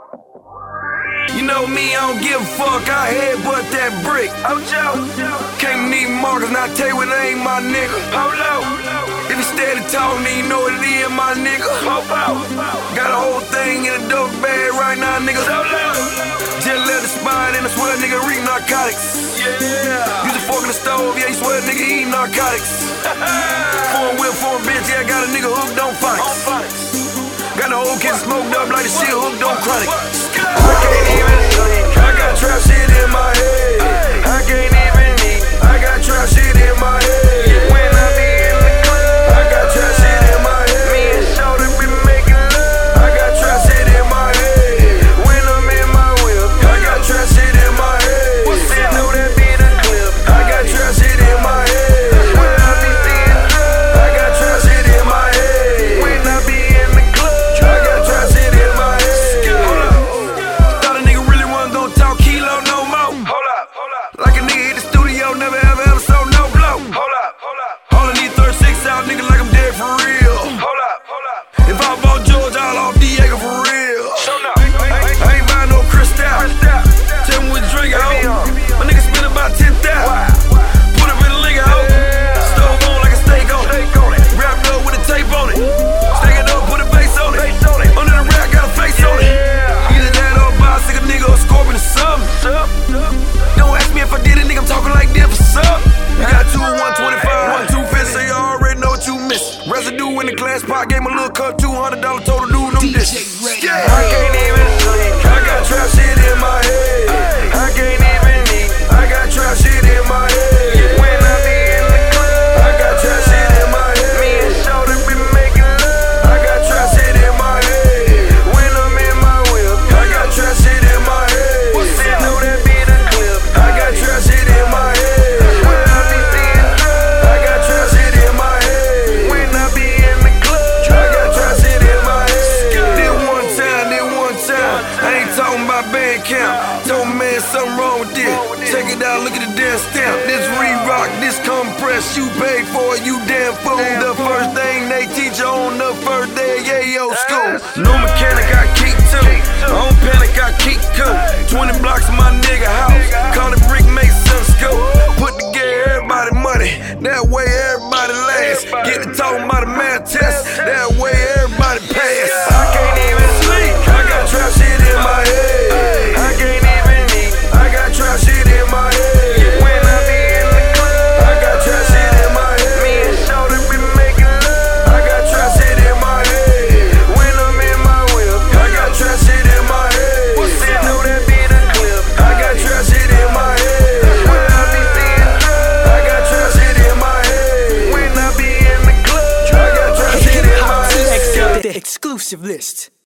You know me, I don't give a fuck, I headbutt that brick. Can't need markers, now tell you what ain't my nigga. If you steady talking, then you know what it is, my nigga. Got a whole thing in a dope bag right now, nigga. Just let the spine in, I swear nigga read narcotics. Use a fork in the stove, yeah, you swear nigga eat narcotics. For a whip, for a bitch, yeah, got a nigga hooked on phonics. Got the whole kid smoked up like the shit hooked on chronic. I can't even sleep, I got trap shit in my head. I can't even eat, I got trap shit in my head. When I be in the club, I got trap shit in my head. Me and Shorty be making love, I got trap shit in my head. When I'm in my whip, I got trap shit in my head. You know that be the clip, I got trap shit in my head. When I be seeing drugs, I got trap shit in my head. When I be in the club, I got trap shit in my head. Thought a nigga really wasn't gon' talk kilo no more. Like a nigga hit the studio, never ever sold no blow. All I need 36 out, nigga, like I'm dead for real. If I bought George, I'll off Diego for real. I ain't buying no Cristal. Tell me what drink I owe. My nigga spend about 10,000. Put up in the liquor hoe. Stove on like a steak on it. Wrapped up with a tape on it. Stack it up, put a face on it. Under the rack, got a face on it. Either that or a bicycle nigga or a scorpion or something. Don't ask me if I did it, nigga, I'm talking like this for something. You got 2 125, 1 250, so you already know what you miss. Residue in the glass pot, gave my little cup $200 total dude, them dishes. I can't even sleep, I got trap shit in my head. I can't even eat, I got trap shit in my head. When I be in the club, I got trap shit in my head. Me and Shorty be making love, I got trap shit in my head. When I'm in my whip, I got trap shit in my head. You know that be the clip, I got trap shit in my head. When I be seeing drugs, I got trap shit in my head. When I be in the club, I got trap shit in my head. Did one time, I ain't talking about band camp. Told me, man, something wrong with this. Check it out, look at the damn stamp. This re-rock, this compress, you paid for it, you damn fool. The first thing they teach you on the first day of Yayo school. No mechanic, I keep two. I don't panic, I keep cool. 20 blocks of my nigga house. Call it brick, make some scope. Put together everybody money, that way everybody lasts. Get to talking about a math test, that way everybody pass. I can't even sleep, I got trap shit in my head. I can't even eat, I got trap shit in my head. When I be in the club, I got trap shit in my head. Me and Shorty be making love, I got trap shit in my head. When I'm in my whip, I got trap shit in my head. You know that be the clip, I got trap shit in my head. When I be seeing drugs, I got trap shit in my head. When I be in the club, I got trap shit in my head. The exclusive list.